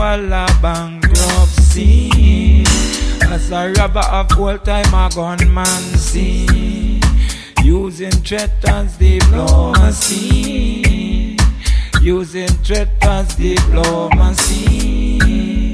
all a bankruptcy. As a robber of old time a gunman see, using threat as diplomacy, using threat as diplomacy.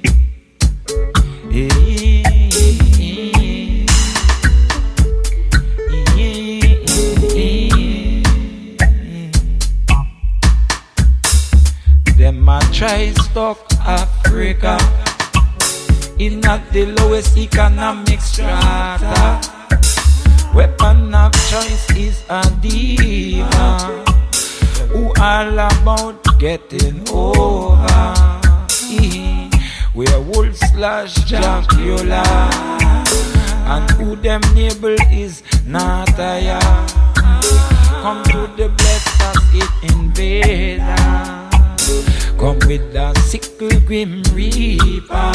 Them a try stuck Africa in at the lowest economic strata. Weapon of choice is a diva who all about getting over. Werewolf slash Dracula, and who them neighbor is Nataya. Come to the blessed as it invader. Come with the sickle grim reaper.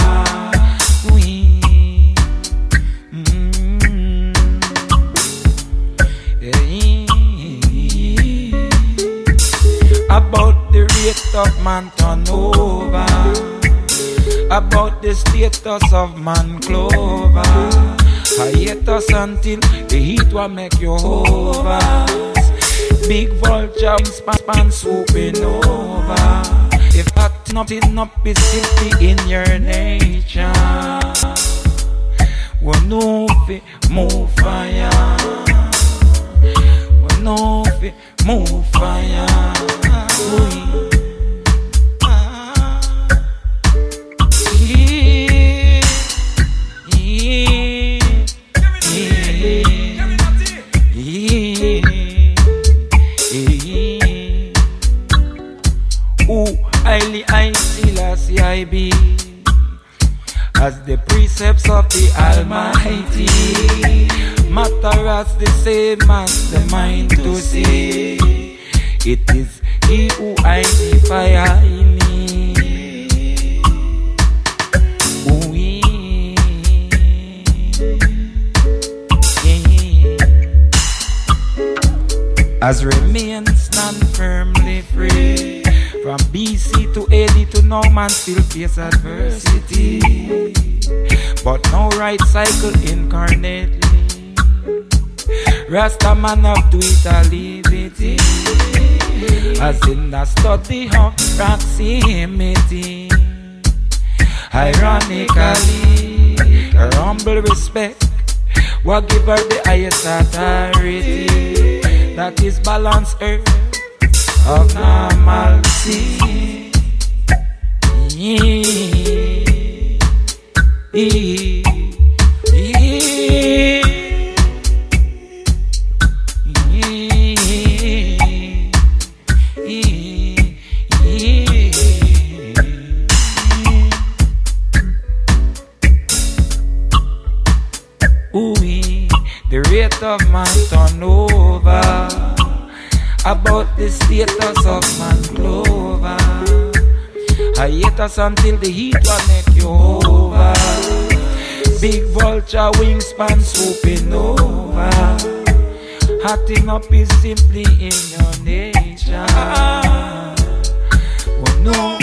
About the rate of man turnover, about the status of man clover. Hiatus until the heat will make you over. Big vulture span swooping over. If that nothing up is simply in your nature, we know fi move fire. We know fi move fire. I be as the precepts of the Almighty matter as the same as the mind to see. It is He who I fire in me. As remain stand firmly free. From BC to AD to now man still face adversity, but no right cycle incarnately. Rasta man up to it a liberty, as in the study of proximity. Ironically, her humble respect will give her the highest authority. That is balance earth of normalcy. The rate of man turnover, about the status of man clover. Hiatus until the heat will make you over. Big vulture wingspan swooping over. Hatting up is simply in your nature. Oh no.